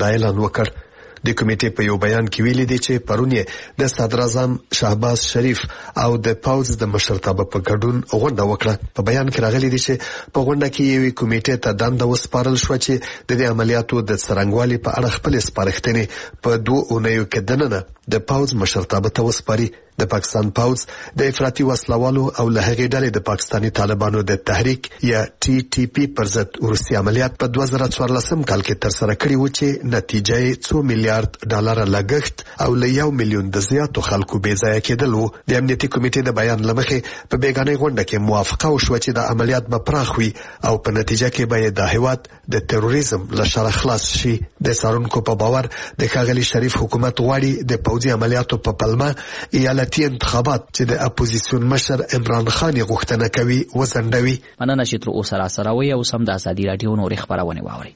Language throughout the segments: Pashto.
دا اعلان وکړ. د کمیټې په یو بیان کې ویلي دي چې پرون یې د صدراعظم شهباز شریف او د پوځ د مشرتابه په ګډون غونډه وکړه. په بیان کې راغلي دي چې په غونډه کې یوې کمیټې ته دنده وسپارل شو چې د دې عملیاتو د څرنګوالي په اړه خپل سپارښتنې په 2 اونیو کې دننه د پوځ مشرتابه ته وسپاري. د پاکستان پوځ د افراطي وسلوالو او له هغې ډلې د پاکستاني طالبانو د تحریک یا TTP پر ضد وروستي عملیات په 2014 کال کې ترسره کړي و چې نتیجه یې $2 میلیارډ لګښت او له 1 میلیون د زیاتو خلکو بې ځایه کېدل و. د امنیتي کمیټې د بیان له مخې په بیګانۍ غونډه کې موافقه وشوه چې د عملیات به پراخ وي او په نتیجه کې به د هیواد د تروریزم له شره خلاص شي. د څارونکو په باور د ښاغلي شریف حکومت غواړي د پوځي عملیاتو په پلمه ایالتي انتخابات چې د اپوزیسیون مشر عمران خان غوښتنه کوي وځنډوي. مننه چې تر اوسه راسره وئ او سم د ازادي راډیو نورې خبرونه واورئ.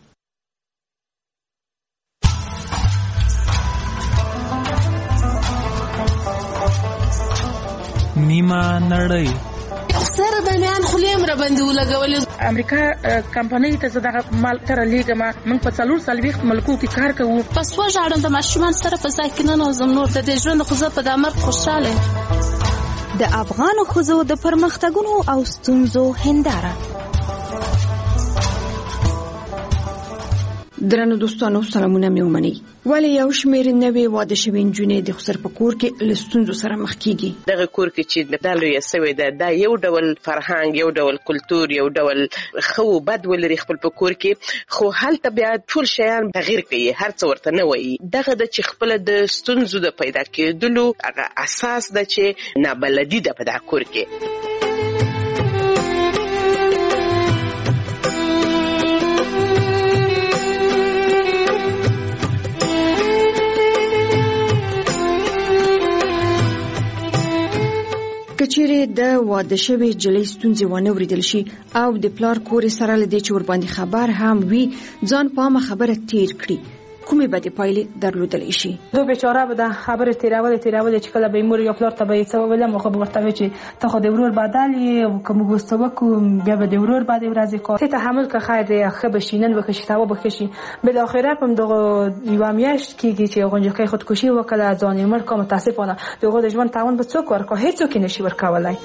نیمه نړۍ سره بنیان خلیم را باندې ولګولې. امریکا کمپنۍ ته زداغه مال تر لیګه ما موږ په 4 ملکو کې کار کوو. پس وژاړم د ماشومان سره په ځای کې نه نوزم نور د دې ژوند خو زه په دامر خوشاله. د افغان ښځو د پرمختګونو او ستونزو هنداره. درنو دوستانو سلامونه مې ومنئ. ولې یو شمېر نوې واده شوې نجونې د خسر په کور کې له ستونزو سره مخ کیږي؟ دغه کور کې چې د لوی سوي دا یو ډول فرهنګ، یو ډول کلچر، یو ډول خو بد ولري خپل په کور کې، خو هلته بیا ټول شیان تغییر کوي، هر څه ورته نه وایي. دغه د چې خپل د ستونزو د پیدا کېدلو هغه اساس د چې نابلدي ده په دا کور کې. کچېرې د واده شوې جلۍ ستونزې ونه وریدل شي او د پلار کور سره لدې چې ور باندې خبر هم وي ځان پامه خبره تیر کړي، کومې بدې پایلې درلودلی شي؟ دو بیچاره به د خبرې تیرولې چې کله به مور یا پلار ته به یې څه وویلم خو به ورته وایي چې ته خو د ورور بدل یې، که موږ څه وکړو بیا به د ورور بدې ورځې کوو. ته تحمل که خیر دی، ښه به شي، نن به ښه شي، سبا به ښه شي. بالاخره په همدغه یوه میاشت کېږي چې هغه نجلۍ خودکشي وکړه، ځان یې مړ کړه. متاسفانه د هغو د ژوند تاوان به څوک ورکړي؟ هېڅوک یې نشي ورکولی.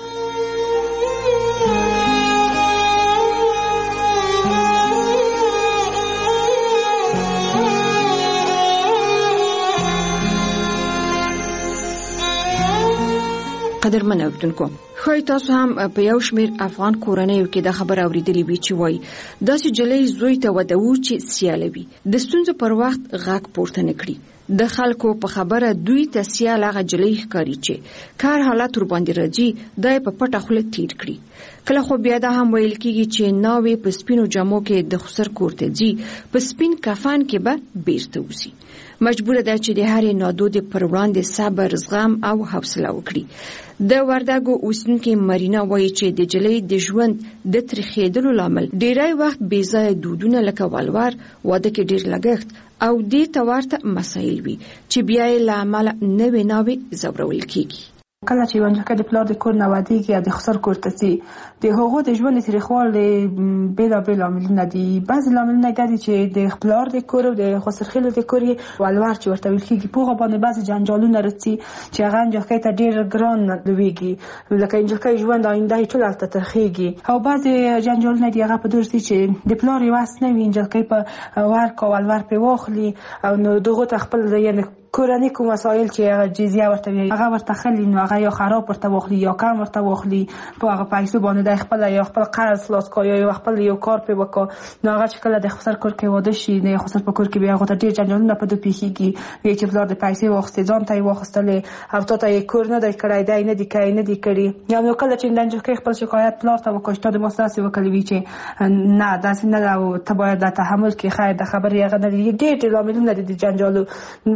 قدرمن اوریدونکو، ښایي تاسو هم په یو شمېر افغان کورنیو کې دا خبره اورېدلې وي چې وایي داسې جلۍ زوی ته واده و چې سیاله وي، د ستونزو پر وخت غږ پورته نه کړي. د خلکو په خبره دوی ته سیال هغه جلۍ ښکاري چې کار حالت ور باندې راځي دا یې په پټه خوله تیر کړي. کله خو بیا دا هم ویل کېږي چې ناوې په سپینو جامو کې د خسر کور ته ځي، په سپین کفن کې به بیرته وځي. مجبوره ده چې د هرې نادودې پر وړاندې صبر، زغم او حوصله وکړي. د وردګو اوسېدونکې مرینا وایي چې د جلۍ د ژوند د تریخېدلو لامل ډېری وخت بې ځایه دودونه لکه ولور، واده کې ډېر لګښت او دې ته ورته مسایل وي چې بیا یې له امله نوې ناوې ځورول کېږي. کله چې یو نجلۍ د پلار د کور نه وادېږي یا د خسر کور ته ځي، د هغو د ژوند تریخوالی بېلابېل لاملونه دي. بعضې لاملونه دا دي چې د پلار د کور او د خسرخېلو د کور یې ولور چې ورته ویل کېږي، په هغه باندې بعضې جنجالونه راځي چې هغه نجلۍ ته ډېر ګران لویږي، لکه نجلۍ ژوند آینده یې ټول هلته ترخېږي. او بعضې جنجالونه دي هغه په دور دي چې د پلار یې وس نه وي، نجلۍ په ورکړه ولور پرې واخلي او نو دغو ته خپل یعنې کورني کوم وسایل چې جزیه ورته وي هغه ورته خلي، نو هغه یا خراب ورته واخلي یا کم ورته واخلي، په هغه پیسو باندې د خپل یا خپل قرض خلاص کړي یا خپل یو کار پرې وکړي. نو هغه چې کله د خسر کور کې واده شي، د خسر په کور کې بیا هغه ته ډېر جنجالونه په دو پیښیږي، وایي چې پلار د پیسې واخیستې ځان ته یې واخیستلې او تا ته یې کور نه دی کړی، دی نه دی کړی، نه دی کړي. یا نو کله چې نجلۍ خپل شکایت پلار ته وکړي چې تا د ما سره داسې وکړي، وي چې نه داسې نه ده او ته باید دا تحمل کړې، خیر د خبرې هغه نه دي. ډېر لاملونه دي د جنجالو په ژوند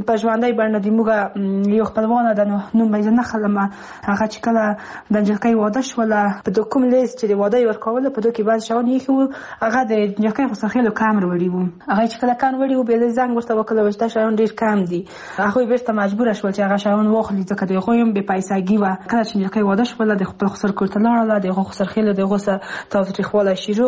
ژوندۍ بڼه د موږ یو خپلوانه د نوم یې نه خلمه هغه چې کله د انجلۍ واده شوله په کوم لیست چې د واده ورکول په دوی کې بعض شاون یې خو هغه د انجلۍ خو سخیلو کم وروړي وو هغه چې کله کان وروړي به زنګ ورته وکړل چې دا شاون ډیر کم دي هغه بیرته مجبور شول چې هغه شاون واخلي ځکه دوی خو هم به پیسې و کله چې انجلۍ واده شوله د خپل خسر کورته لاړه د خسر خیل د غوسه تاوتریخواله شروع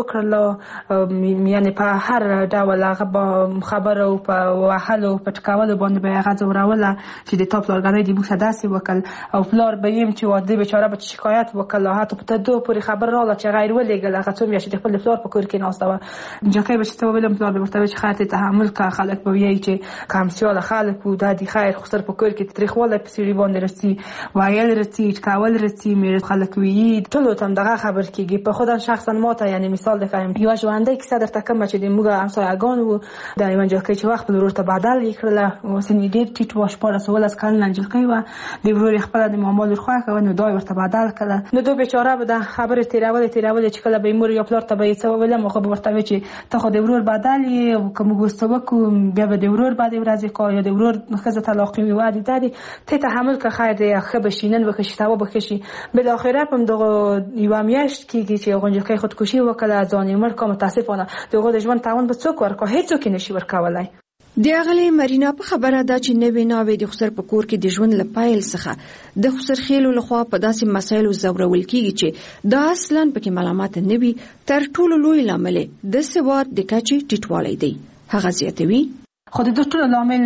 کړل یعنی په هر ډول هغه خبرو په وحلو په ټکاولو باندې به هغه زوراوله چې د ټاپ لارګنۍ د بوسه داسې وکړ او پلار به يم چې واده بیچاره به شکایت وکړ حتی په دو پورې خبر راغله چې غیر ولېګل هغه څوم چې خپل پلار په کور کې ناست و جکه به چې ویلم پلار به ورته چې خاطر تحمل کا خلک به وایي چې کمسیال خلک و د خیر خسر په کور کې تاریخواله په سری باندې رسي وایل رسي کاول رسي مې خلک وی ټول تم دغه خبر کیږي په خودم شخصا ماته یعنی مثال دکایم یو ژوندۍ کیسه درته کوم چې د موږ همسایه‌ګان وو د منځکه چې وخت ورور ته بدل وکړله او سن دې ټیټ واش پاره سوال اس کال ننجلکې و د ورور خپل د معاملې خو کوي نو دوی ورته بدل کړه نو دوی بیچاره به د خبره تیراول چې کله به مور یو پلار ته به څه ویل مخه ورته وی چې ته خو د ورور بدل یې او کوم ګوستو کو بیا به د ورور بعد ورځې کو یا د ورور خزه طلاق وی وادي دادي ته تحمل که خیر دی خو بشینن وکشي تا وبکشي بل اخره هم دغه یو میاشت کیږي چې غونجکې خودکشي وکړه ځان مر کوم متاسفانه دغه د ژوند تاون به څوک ورکو هیڅوک نشي ورکولای د اغلی مرینا په خبره ده چې نوې ناوې د خسر په کور کې د ژوند لپایل څخه د خسر خېلو لخوا په داسې مسایلو زورول کیږي چې دا اصلا پکې ملامت نه وي تر ټولو لوی لامل د سواد د کچې ټیټوالی دی هغه زیاتوي خو د ټول لامل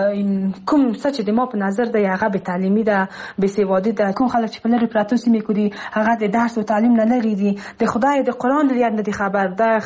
کوم څه چې د ما په نظر د هغه به تعلیمي ده به سوادي ده کوم خلک چې په لری پراتو سیمه کې دي هغه د درس او تعلیم نه لري دي د خدای د قران لري نه دي خبر نه ده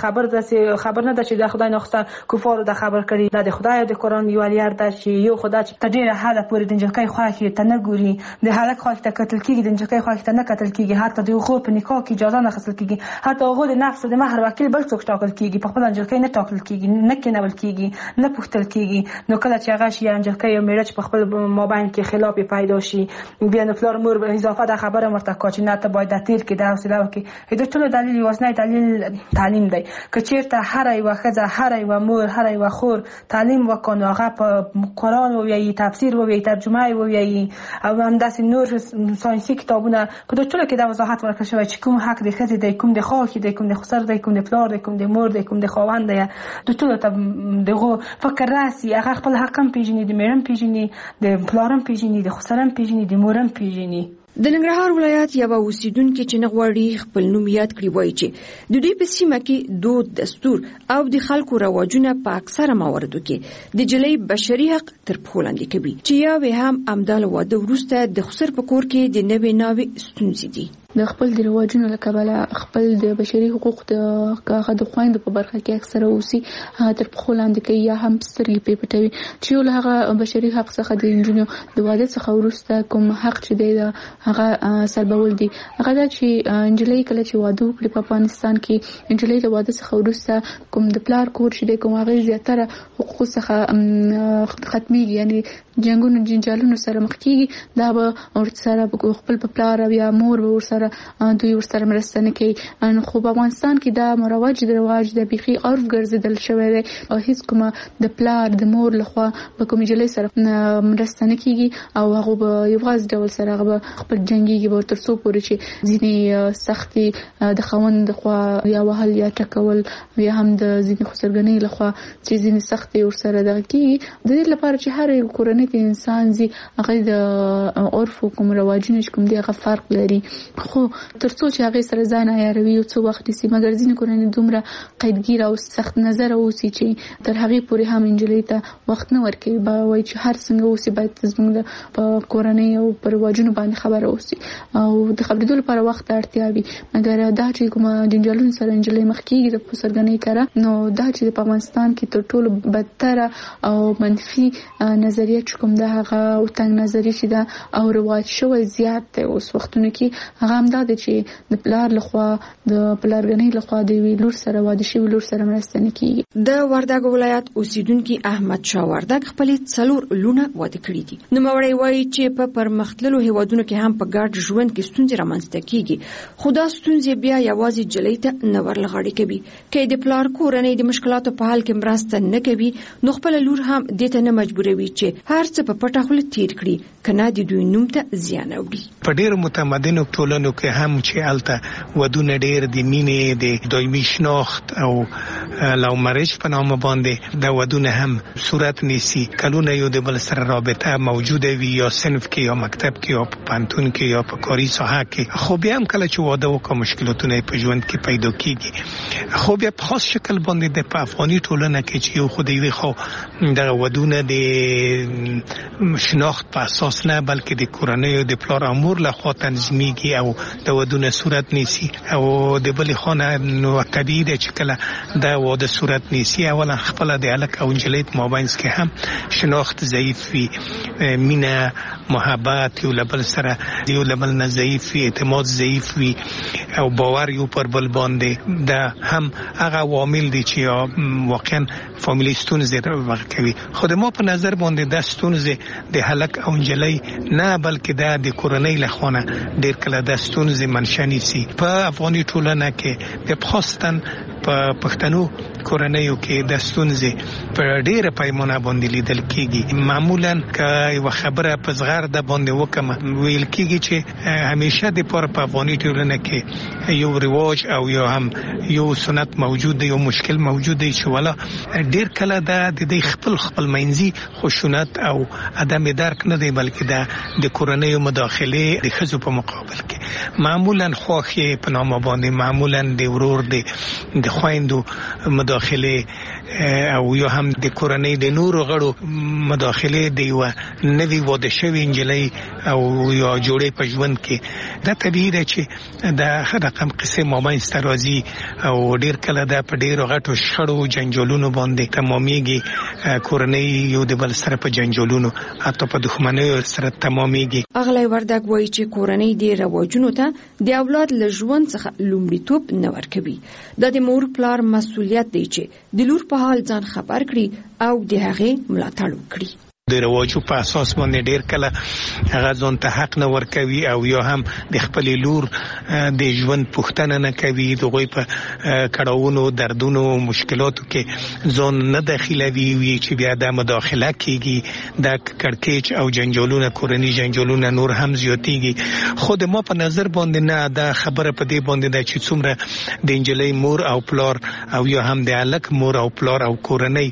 چې د خدای نوخته کفارو د خبر کړي نه د خدای د قران یو لري ده چې یو خدای چې تدیر حاله پورې د انجلکې خو کې تنګوري د حالک خو ته قتل کیږي د انجلکې خو ته نه قتل کیږي حتی د خو په نکاح کې اجازه نه خصل کیږي حتی هغه د نفس د مہر وکیل بل څوک ټاکل کیږي په خپل انجلکې نه ټاکل کیږي نه کېنول کیږي نه پوښتل کیږي نو کله چې هغه شي انجلکې یو میرچ په خپل مابین کې خلاف پیدا شي بیا نو فلور مور به اضافه د خبره مرتکا چې نه ته باید د تیر کې د حوصله وکړي د ټول دلیل واسنه دلیل تعلیم دی که چیرته هر یو خزه هر یو مور هر یو خور تعلیم وکړي هغه په قران او یی تفسیر او یی ترجمه او یی او هم داسې نور ساينسي کتابونه په ټول کې د وضاحت ورکړل شوی چې کوم حق د خزه دی کوم د خاص دی کوم د خسر دی کوم د فلور دی کوم د مور دی کوم د خواوند دی د ټول ته دغه فکر راسي هغه خپل حقم پیژني د میرم پیژني د پلارم پیژني د خسرم پیژني د مورم پیژني د ننګرهار ولایت یو اوسیدونکو چې نغواړي خپل نوم یاد کړي وایي چې د دوی په سیمه کې دود دستور او د خلکو رواجونه په اکثره مواردو کې د جلۍ بشري حق تر پښو لاندې کوي چې یا هم امدال واده وروسته د خسر په کور کې د نوې ناوې ستونزې دي د خپل د رواجونو له کبله خپل د بشري حقوق د هغه د خويندو په برخه کې اکثره اوسي تر پخو لاندې کوي یا هم سترګې په پټوي چې له هغه بشري حق څخه د انجونو د واده څخه وروسته کوم حق چې دی هغه سلبول دي هغه دا چې انجلۍ کله چې واده وکړي په افغانستان کې انجلۍ د واده څخه وروسته کوم د پلار کور چې دی کوم هغه زیاتره حقوق څخه ختميږي یعنی جنگونو جنجالونو سره مخ کیږي دا به ور سره خپل په پلار یا مور ور سره دوی ور سره مرسته نه کوي ان خو په افغانستان کې دا مروج د رواج د بيخي عرف ګرځیدل شوی دی او هیڅ کومه د پلار د مور لخوا په کوم جلې سره مرسته نه کیږي او هغه به یو غاز ډول سره هغه خپل جنگي به تر څو پورې چې ځینی سختي د خوند خو یا وهل یا ټکول یا هم د ځینی خسرګنۍ لخوا چې ځینی سختي ور سره دغه کیږي د دې لپاره چې هر یو کورنۍ انسان زی هغه د عرف کوم رواجونه کوم دی هغه فرق لري خو ترڅو چې هغه سره ځان عیاروي او څو وخت سي مګر ځینې کورنۍ دومره قیدګیر او سخت نظر اوسي چې تر هغه پورې هم انجلۍ ته وخت نه ورکوي با وای چې هر څنګه اوسي باید زموږ په کورنۍ او پر رواجونو باندې خبره اوسي او د خبرېدو لپاره وخت اړتیا وي مګر دا چې کوم جنجالون سره انجلۍ مخ کیږي د خسرګنۍ کړه نو دا چې په افغانستان کې تر ټولو بدتر او منفي نظریه کوم دا هغه او تنګ نظری چې دا او رواج شوی زیات دی اوس وختونو کې هغه هم دا چې د پلار لخوا د پلارګنۍ لخوا د ویلور سره واده شوی لور سره مرسته نه کیږي. د وردګ ولایت اوسیدونکو احمد شاه وردګ خپل 4 لونه واده کړی دي. نو موري وایي چې په پرمختللو هیوادونو کې هم په ګډ ژوند کې ستونزې رامنځته کیږي، خو دا ستونزې بیا یوازې جلۍ ته نه ورلغړی کوي. کې د پلار کورنۍ د مشکلاتو په حل کې مرسته نه کوي، نو خپل لور هم دې ته نه مجبوروي چې هر څه په پټه خوله تیر کړي، کنه د دوی نوم ته زیان اوري. په ډېر متمدنو ټولنو کې هم چې الته ودونه ډېر د مینې د دایمي شناخت او لو مریج په نامه باندې د ودونه هم صورت نیسي. کلونه یو د بل سره رابطه موجوده وي، یا صنف کې یا مکتب کې یا په پانتون کې یا په کاري ساحه کې. خو بیا هم کله چې واده وکړو مشکلاتونه په ژوند کې پیدا کیږي. خو بیا په خاص شکل باندې د افغاني ټولنه کې چې یو خو دی خو د ودونه د شناخت په اساس نه بلکې د کورنۍ او د پلار امور له خوا تنظیمېږي او د ودونه صورت نیسي. او د بل خانه نو طبیعي ده چې کله د واده صورت نیسي اولا خپل د الک او انجلیت مابینس کې هم شناخت ضعیف وي، مینه محبت یو لبل سره یو لبل نه ضعیف وي، اعتماد ضعیف وي او باور یو پر بل باندې د هم هغه عوامل دي چې واقعا فامیلی ستونزې راوړي. خو د ما په نظر باندې د ستونزې د هلک او انجلی نه بلکې د کورنۍ له خوا ډېر کله د ستونزې منشأ نیسي. په افغاني ټولنه کې د خاصتن په پښتنو کورنیو کې د ستونزې په ډېره پیمانه باندې لیدل کیږي. معمولا که یو خبره په زغر د باندې وکم ویل کیږي چې همیشه د په افغاني ټولنه کې یو رواج او یو هم یو سنت موجود دی، یو مشکل موجود دی چې ولا ډېر کله د خپل منځي خشونت او عدم درک نه دی بلکې د کورنیو مداخله د ښځو په مقابل کې معمولا خوښي په نامه باندې معمولا د ورور د خويندو مداخله او یو هم د کورنۍ د نورو غړو مداخله دی و نوی واده شوی انجلی او یا جوړې په ژوند کې دا طبیعي ده چې د رقم قصه مابین سترازی او ډیر کله دا په ډیرو غټو شړو جنجالونو باندې تمامېږي. کورنۍ یو د بل سره په جنجالونو حتی په دښمنۍ سره تمامېږي. اغلی وردګ وایي چې کورنۍ د رواجونو ته د اولاد له ژوند څخه لومړیتوب نه ورکوي. دا د مور پلار مسؤلیت دی چې د لور په حال ځان خبر کړي او د هغې ملاتړ وکړي. د رواجو په اساس باندې ډیر کله هغه ځان ته حق نه ورکوي او یا هم د خپل لور د ژوند پوښتنه نه کوي، دغه په کړهونو دردونو مشکلاتو کې ځان نه داخلوي وي چې بیا د مداخله کیږي د کړکېچ او جنجالونه کورنۍ جنجالونه نور هم زیاتېږي. خو د ما په نظر باندې نه دا خبره په دې باندې ده چې څومره د انجلۍ مور او پلار او یا هم د الک مور او پلار او کورنۍ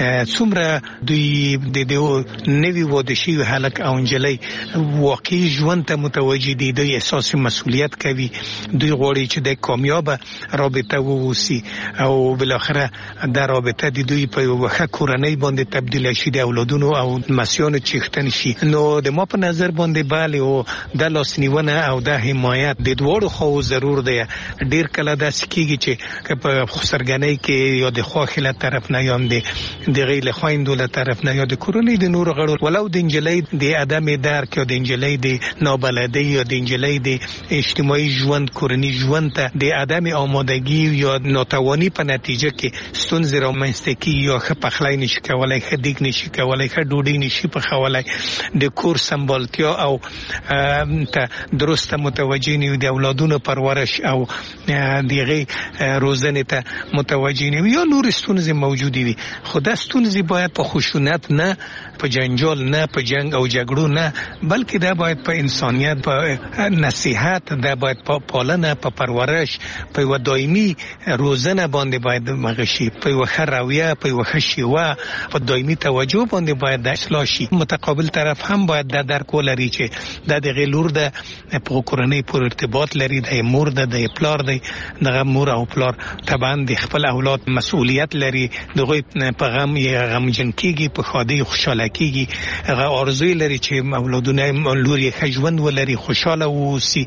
څومره دوی د نوی واده شوی هلک او انجلی واقعي ژوند ته متوجه دي، دوی احساس مسؤلیت کوي، دوی غواړي چې د کامیابه رابطه ووسی او بالاخره د رابطه د دوی په یو ښه کورنۍ باندې تبدیل شي، د اولادونو او مسیانو چیختن شي. نو د ما په نظر باندې bale او د لاسنیونه او د حمایت د دوړو خو ضرور دی. ډیر کله د سکیږي چې په خسرګنۍ کې یا د خواخله طرف نه یا د غیله خويندو له طرف نه یا د کورنۍ د نور غړو ولو د انجلۍ د ادمي درک او د انجلۍ د نابلدۍ او د انجلۍ د اجتماعي ژوند کورنۍ ژوند ته د ادمي آمادګي یا ناتواني په نتیجه کې ستونزې رامنځته کیږي، یا ښه پخلی نشي کولای، ښه دیګ نشي کولای، ښه ډوډۍ نشي پخولای، د کور سمبالتیا او ته درسته متوجه نه د اولادونو پرورش او دغه روزنه ته متوجه نه یا نور ستونزې موجود وي. خو دا ستونزې باید په خشونت نه، په جنجال نه، په جنگ او جګړو نه، بلکې دا باید په انسانیت، په نصیحت، دا باید په پالنه، په پرورش، په یو دایمي روزنه باندې باید مغشي، په یو ښه رویه، په یو ښه شیوه، په دایمي توجه باندې باید د اصلاح شي. متقابل طرف هم باید دا درک ولري چې د دغه لور د په کورنۍ پر ارتباط لري، د مور د پلار د مور او پلار طبعا د خپل اولاد مسؤلیت لري، دغه په غم یې غمجن کیږي، په ښادۍ خوشاله کیږي، هغه ارزوی لري چې اولادونه لور یې ښه ژوند ولري، خوشاله واوسي.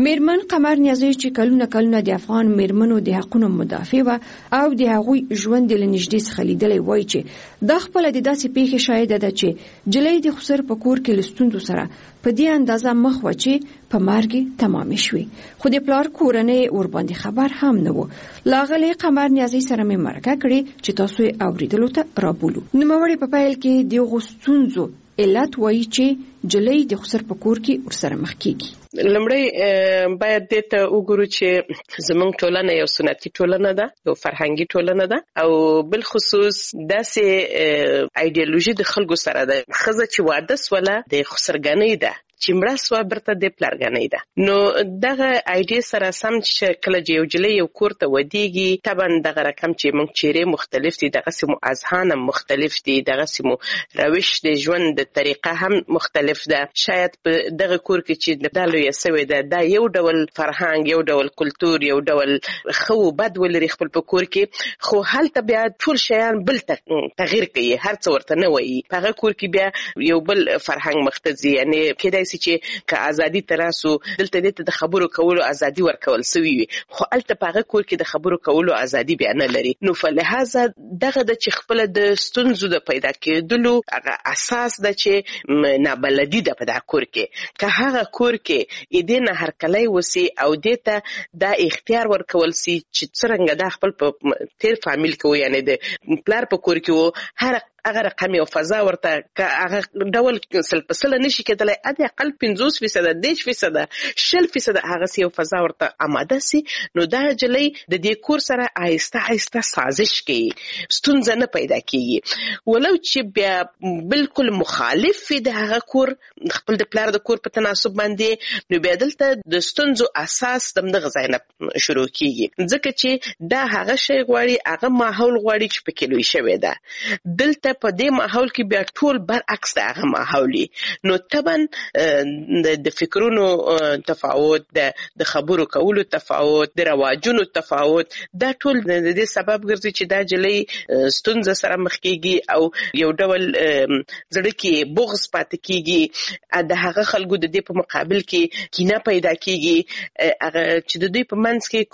میرمن قمر نیازی چې کلونه د افغان میرمنو د حقونو مدافع و او د هغوی ژوند له نږدې څخه لیدلی وای چې د خپل د داسې پیښې شاهده ده چې جلۍ د خسر په کور کې لستوندو سره په دې اندازه مخ و چې په مرګ تمام شوي، خو د پلار کورنۍ ورباندې خبر هم نه و. لاغلی قمر نیازی سره مې مرکه کړې چې تاسو یې اوریدلو ته رابولو. نوموړې په پیل کې د غوستونزو علت وایي چې جلۍ د خسر په کور کې ورسره مخ کیږي. لمړی باید دې ته وګورو چې زموږ ټولنه یو سنتي ټولنه ده، یو فرهنګي ټولنه ده او بل خصوص داسې ایډیالوژي د خلکو سره ده. ښځه چې واده سوله د خسرګنۍ ده، چې مړه سوه برته د پلرګنۍ ده. نو دغه ایډیا سره سم چې کله چې یو جلۍ یو کور ته ودیږي، طبعا دغه رقم چې موږ چیرې مختلف دي، دغسې مو اذهان هم مختلف دي، دغسې مو روش د ژوند د طریقه هم مختلف ده. شاید په دغه کور کې چې دا لویه سوې ده، دا یو ډول فرهنګ، یو ډول کلتور، یو ډول ښه و بد ولري خپل په کور کې، خو هلته بیا ټول شیان بل تغییر کوي، هر څه ورته نه وایي. په هغه کور کې بیا یو بل فرهنګ مخته ځي. یعنې کېدای چې که ازادي تراسو دلته دې د خبرو کولو ازادي ورکول سوي وي، خو الته په هغه کور کې د خبرو کولو ازادي بیا نه لري. نو فلهذا دغه د چې خپل د ستونزو د پیدا کېدلو هغه اساس ده چې نابلدي ده په دغه کور کې. که هغه کور کې دې نه هرکلی وسي او دې ته دا اختیار ورکول سي چې څرنګه دا خپل په تیر فامیل کې و، یعنې د پلار په کور کې و، هر هغه رقم یو فضا ورته که هغه ډول سل په سله نشي کېدلی، ادې اقل 50%، 10%، 20% هغسې یو فضا ورته آماده سي، نو دا جلۍ د دې کور سره آهسته آهسته سازش کوي، ستونزه نه پیدا کېږي. ولو چې بیا بالکل مخالف وي د هغه کور، خپل د پلار د کور په تناسب باندې، نو بیا دلته د ستونزو اساس د همدغه ځای نه شروع کېږي، ځکه چې دا هغه شی غواړي، هغه ماحول غواړي چې پکې لوی شوی ده. دلته په دې ماحول کې بیا ټول برعکس د هغه ماحولي، نو طبعا د فکرونو تفاوت، د خبرو کولو تفاوت، د رواجونو تفاوت، دا ټول د دې سبب ګرځي چې دا جلۍ ستونزه سره مخ کېږي او یو ډول زړه کې بغض پاتې کېږي. د هغه خلکو د دې په مقابل کې کینه پیدا کېږي، هغه چې د دوی په منځ کې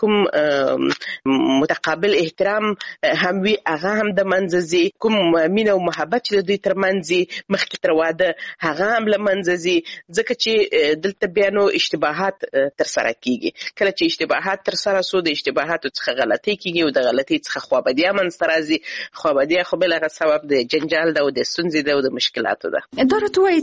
کوم متقابل احترام هم وي، هغه هم د منځه ځي، کوم مینه او محبت چې د دوی ترمنځ مخکې تر واده هغه هم له منځه ځي، ځکه چې دلته بیا نو اشتباهات ترسره کېږي. کله چې اشتباهات ترسره سو، د اشتباهاتو څخه غلطۍ کېږي او د غلطۍ څخه خوابدیا منځته راځي. خوابدیا خو بل هغه سبب د جنجال ده او د ستونزې ده او د مشکلاتو ده. دا راته وایي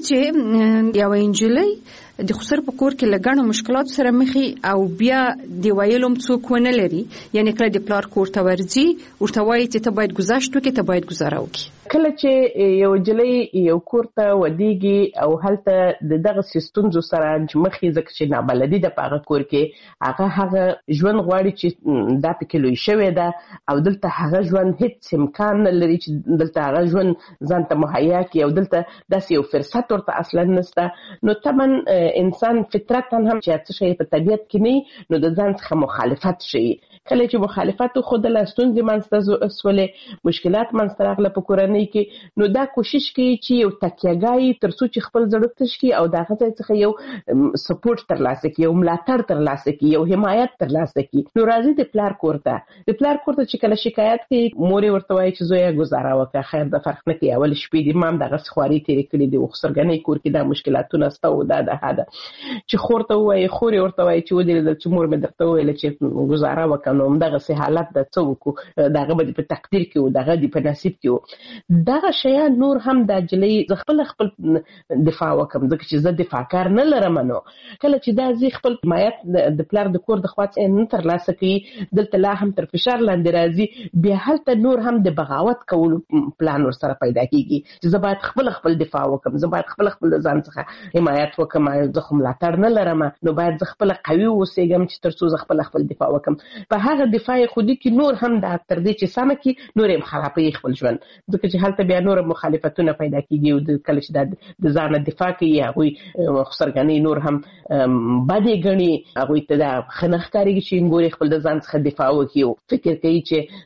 چې یوه نجلۍ د خسر په کور کې له ګڼو مشکلاتو سره مخې او بیا د ویلو هم څوک ونه لري، یعنې کله د پلار کور ته ورځي ورته وایي چې ته باید ګذشت وکړې، ته باید ګزاره وکړې. کله چې یو جلۍ یو کور ته ودیږي او هلته د دغه ستونزو سره مخې، ځکه چې نابلدي ده په هغه کور کې، هغه ژوند غواړي چې دا پکې لوی شوی ده او دلته هغه ژوند هیڅ امکان نه لري چې دلته هغه ژوند ځان ته مهیا کړي او دلته داسې یو فرصت ورته اصلا نشته. نو طبعا انسان فطرتا هم چې څه شی په طبیعت کې نه، نو د ځان څخه مخالفت شي. کله چې مخالفت وښودله، ستونزې منځته سولې، مشکلات منځته راغله په کورنۍ کې، نو دا کوشش کوي چې یو تکیهګاه تر څو چې خپل زړه تش کړي او د هغه ځای څخه یو سپورټ ترلاسه کړي، یو ملاتړ ترلاسه کړي، یو حمایت ترلاسه کړي. نو راځي د پلار کور ته، د پلار کور ته چې کله شکایت کوي، مور یې ورته وایي چې زویه ګزاره وکړه، خیر د فرق نه کوي، اول شپې دې ما هم دغسې خوارۍ تېرې کړي دي، خسرګنۍ کور کې دا مشکلاتونه شته او دا ده چې خور ته ووایي، خور یې ورته وایي چې ودې لیدل چې مور مې درته وویله چې ګزاره وکړه، نو همدغسې حالت ده، څه وکړو، د هغه به دې په تقدیر کې و، د هغه دې په نصیب کې و. دغه شیان نور هم دا جلۍ زه خپل دفاع وکړم، ځکه چې زه دفاعکار نه لرم. نو کله چې دا زه خپل حمایت د پلار د کور د خوا څخه نه ترلاسه کوي، دلته لا هم تر فشار لاندې راځي، بیا هلته نور هم د بغاوت کولو پلان ورسره پیدا کېږي چې زه باید خپل دفاع وکړم، زه باید خپل د ځان څخه حمایت وکړم، زه خو ملاتړ نه لرم، نو باید زه خپل قوي اوسېږم چې تر څو زه خپل دفاع وکړم. په هغه دفاع خودي کې نور هم د تر دې چې سم کې نور هم خرابې خپل ژوند ځکه چې هلته بیا نور مخالفتونه پیدا کیږي او د کله چې د ځان دفاع کوي هغه خسرګنی نور هم باندې غني هغه ته د خنخکاری چې ګوري خپل د ځان څخه دفاع وکړي فکر کوي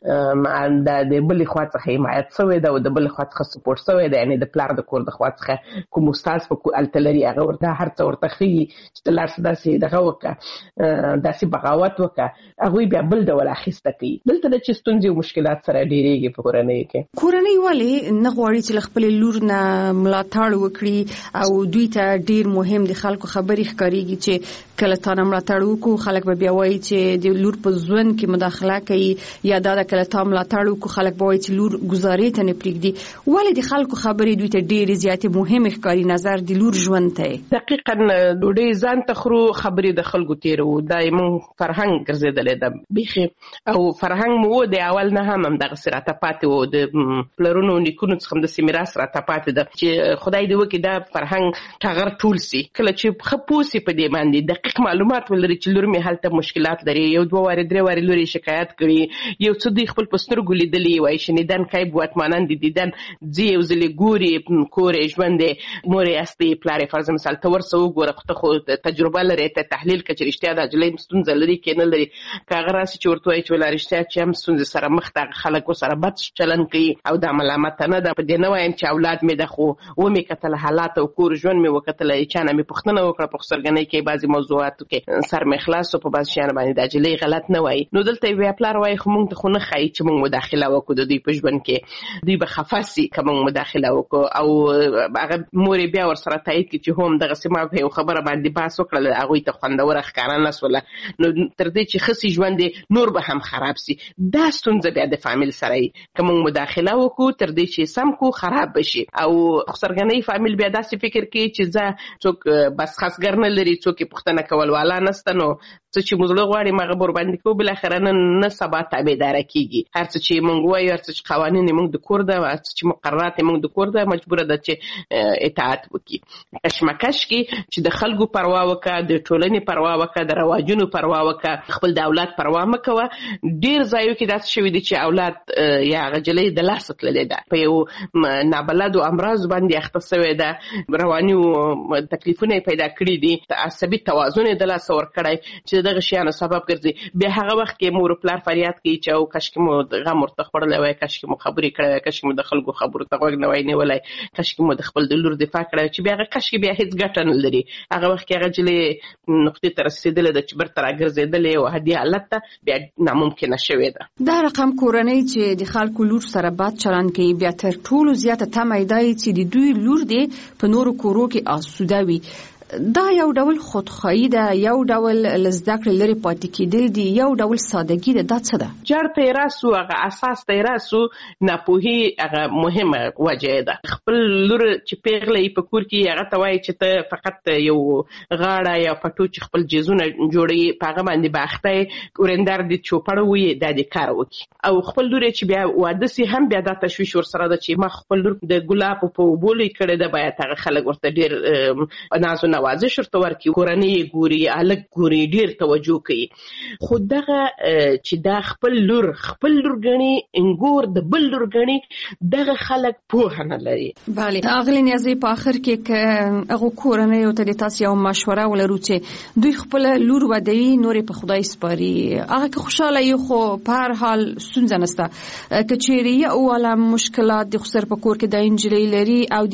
چې د بل خوا څخه حمایت شوی دا او د بل خوا څخه سپورټ شوی دا یعنی د پلار د کور د خوا څخه کوم استاد په التلری هغه ورته هر څه ورته خي چې لار داسې دغه وکړه داسې بغاوت وکړه هغه بیا بل ډول اخیسته کوي دلته د چستونځي او مشکلات سره ډیریږي په کورنۍ کې کورنۍ ولې نه غواړي چې خپل لور نه ملاتړ وکړي او دوی ته ډیر مهم دي خلکو خبرې ښکاریږي چې کله تا نه ملاتړ وکړو خلک به بیا وایي چې د لور په ژوند کې مداخله کوي یا دا کله تا ملاتړ وکړو خلک به وایي چې لور گزارې ته نه پریږدي ولې د خلکو خبرې دوی ته ډیر زیاتې مهمه ښکاري نظر د لور ژوند ته دقیقاً ډوډۍ ځان ته خورو خبرې د خلکو تیرو دایمو فرهنګ ګرځیدلې ده بيخي او فرهنګ مو د اول نه هم دغه سراته پاتې وو د پلرونو نیکونو څخه د میراث راته پاتې ده چې خدای دې وکړي دا فرهنګ ټغر ټول سي کله چې خپوسي په دې باندې دقیق معلومات ولري چې لور می هلته مشکلات لري یو دوه واره درې واره لوري شکایت کړي یو څه دی خپل پسترګو لیدلې وای شنیدن کای بوتمانان دي دیدن زی یو ځلې ګوري کورې ژوندې مورې استي پلارې فرض مثال تور سو ګوره خو تجربه لري ته تحلیل کچې رښتیا د جلې مستونزه لري کې نه لري کاغه راسي چې ورته وای چې ولا رښتیا چې هم ستونزه سره مخ ته خلکو سره بد چلن کوي او د ملامت نه ده په دې نه وایم چې اولاد می د خو و می کتل حالات او کور ژوند می وکتل چې نه می پښتنه وکړه په خسرګنۍ کې بعضي موضوعاتو کې سر می خلاص او په بعض شیان باندې د جلې غلط نه وای نو دلته وی پلار وای خو موږ ته خو نه خای چې موږ مداخله وکړو د دوی په ژوند کې دوی به خفاسي کوم مداخله وکړو او هغه مور بیا ور سره تایید کی چې هم دغه سیمه په خبره باندې باس وکړل هغه ته خوندور ښکاران نسوله نو تر دې چې خسي ژوند نور به هم خراب سي دا ستونزه بیا د فامیل سره کوم مداخله وکړو تر دې چې سم کو خراب بشي او خسرګنۍ فامیل بیا داسې فکر کوي چې ځا څوک بس خاص ګرنه لري څوک پښتنه کول والا نسته نو څه چې موږ غواړي مغه بور باندې کو بل اخر نه سبا تابعدار کیږي هر څه چې موږ وایو هر څه چې قوانين موږ د کور ده هر څه چې مقررات موږ د کور ده مجبور ده چې اطاعت وکړي کشمکش کې چې د خلکو پروا وکړه د ټولنې پروا وکړه د رواجونو پروا وکړه خپل د اولاد پروا مکوه ډیر ځایو کې داسې شوی دي چې اولاد یا غجلې د لاس تللې ده په یو نابلد او امراض باندې اخته شوی ده رواني تکلیفونه پیدا کړی دي عصبي توازن د لاس ور کړی چې دغه شیانو سبب ګرځي به هغه وخت کې مور پلار فریاد کوي چې او کاش کې مو غم ورته خړلې وای کاش کې مو خبرې کړې کاش کې مو د خلکو خبرو ته غوږ نه وای نیولای کاش کې مو د خپل د لور دفاع کړې چې بیا کاش کې بیا هیڅ ګټه نه لري هغه وخت کې هغه جلې نقطې ته رسیدلې د چې برتر ګرځیدلې او هدي حالت ته بیا ناممکن شوی ده دا رقم کورنۍ چې د خلکو لور سره بد چلند کوي بیا تر ټولو زیاته تمه دی چې د دوی لور دی په نورو کورو کې آسوده وي دا یو ډول خودخواهی ده یو ډول لزدکړه لري پاتې کېدل دي یو ډول سادهګي ده دا څه ده جړ راسو هغه اساس ته راسو ناپوهي هغه مهمه وجه ده خپل لور چې پیغلې په کور کې هغه توای چې ته فقط یو غاړه یا پټو چې خپل جیزونه جوړي پاغه باندې باخته ورندار دي چوپړ وي د دې کار وکي او خپل لور چې بیا واده سي هم بیا د تشويش ور سره ده چې ما خپل لور د ګلاب په بولې کړي ده باید هغه خلک ورته ډیر نازونه نوازش ورته ورکړي کورنۍ ګوري الګ ګوري ډیر توجه کوي خو دغه چې دا خپل لور غني انګور د بل لور غني دغه خلک پوهه نه لري bale اغلی نیازي په اخر کې هغه کورنۍ او ته تاسو یو مشوره ولرو چې دوی خپل لور ودوي نور په خدای سپاري هغه که خوشاله یو خو په هر حال ستونزه نشته کچېری او ولا مشکلات د خسر په کور کې د انجلۍ لري او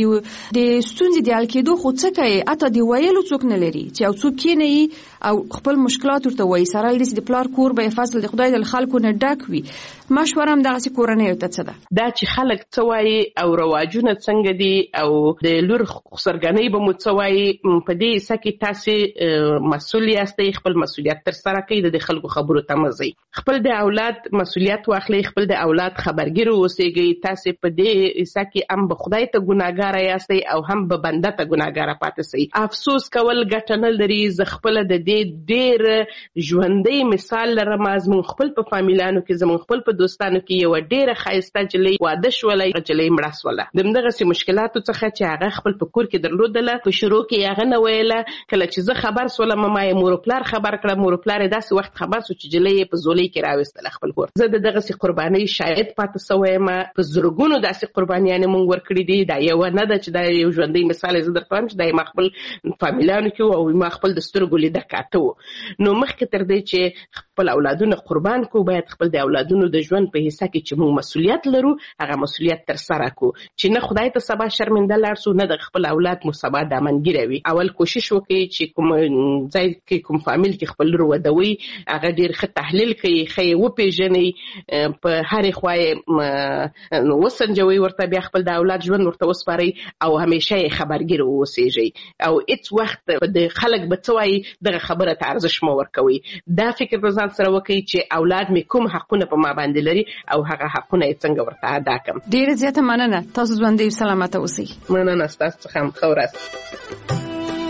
د ستونزې د الکیدو خو څه کوي اته دی ویلو څوک نه لري چې او څوک نه او خپل مشکلات ورته وایي سره د پلار کور به فضل د خدای د خلکو نه ډک وي مشوره هم دغه کورنۍ ته څه ده دا چې خلک څه وایي او رواجونه څنګه دي او د لور خسرګنۍ به مو څه وایي په دې سکه تاسو مسؤل یاستئ خپل مسؤلیت تر سره کوي د خلکو خبرو ته مزي خپل د اولاد مسؤلیت واخلي خپل د اولاد خبرګیر اوسېږي تاسو په دې سکه هم به خدای ته ګناګار یاستئ او هم به بنده ته ګناګار پاتې سي افسوس کول ګټه نه لري ز خپل د دې ډېر ژوندی مثال لرم. زموږ خپل په فامیلانو کې، زموږ خپل په دوستانو کې یوه ډېره ښایسته نجلۍ واده شوله، نجلۍ مړه شوله. د همدغسې مشکلاتو څخه چې هغه خپل په کور کې درلودله، په شروع کې هغه نه ویله. کله چې زه خبر سولم ما یې مور و پلار خبر کړه، مور و پلار یې داسې وخت خبر سو چې نجلۍ یې په زولۍ کې راویستله خپل کور. زه د دغسې قربانۍ شاهد پاتې سوی یم. په زرګونو داسې قربانیانې مونږ ورکړي دي. دا یوه نه ده چې دا یو ژوندی مثال زه درته وایم چې دا ما خپل فامیلانو کې او ما خپل د سترګو لیده کاته و. نو مخکې تر دې چې خپل اولادونه قربان کو، باید خپل د اولادونو د ژوند په حصه کې چې موږ مسؤلیت لرو هغه مسؤلیت ترسره کو، چې نه خدای ته سبا شرمنده لاړ سو، نه د خپل اولاد مو سبا دامنګیره وي. اول کوشش وکړئ چې کوم ځای کې کوم فامیل کې خپل لور ودوي هغه ډېر ښه تحلیل کوي، ښه یې وپېژنئ، په هرې خوا یې وسنجوئ، ورته بیا خپل د اولاد ژوند ورته وسپارئ او همیشه یې خبرګیر واوسېږئ. او هېڅ وخت د خلک به څه وایي دغه خبره ته ارزش مه ورکوئ. دا فکر په ځان سره وکړئ چې اولاد مې کوم حقونه په ما باندې لري او هغه حقونه یې څنګه ورته ادا کړم. ډېره زیاته مننه. تاسو ژوندي سلامته اوسئ. مننه ستاسو څخه هم. ښه ورځ.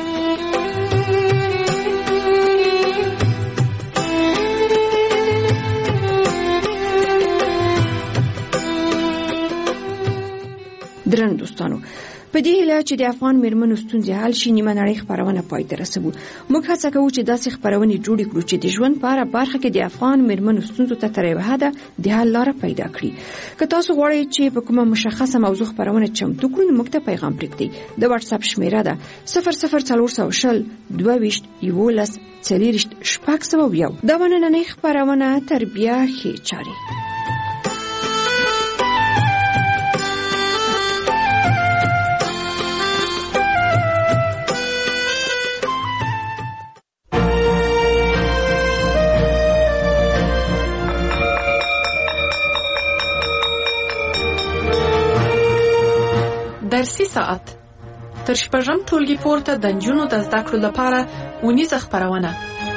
درنو دوستانو، په دې هیله چې د افغان میرمنو ستونزې حل شي، نیمه نړۍ خپرونه پای ته رسوو. موږ هڅه کوو چې داسې خپرونې جوړې کړو چې د ژوند په هره برخه کې د افغان میرمنو ستونزو ته تر یوه حده د حل لاره پیدا کړي. که تاسو غواړئ چې په کومه مشخصه موضوع خپرونه چمتو کړو، نو موږ ته پیغام پرېږدئ. د واتس اپ شمیره ده 00420 22 11 40 601. دا نننۍ خپرونه تربیه ښې چارې. درسي ساعت تر شپږم ټولګي پورته د نجونو د زده کړو لپاره اونیزه خپرونه.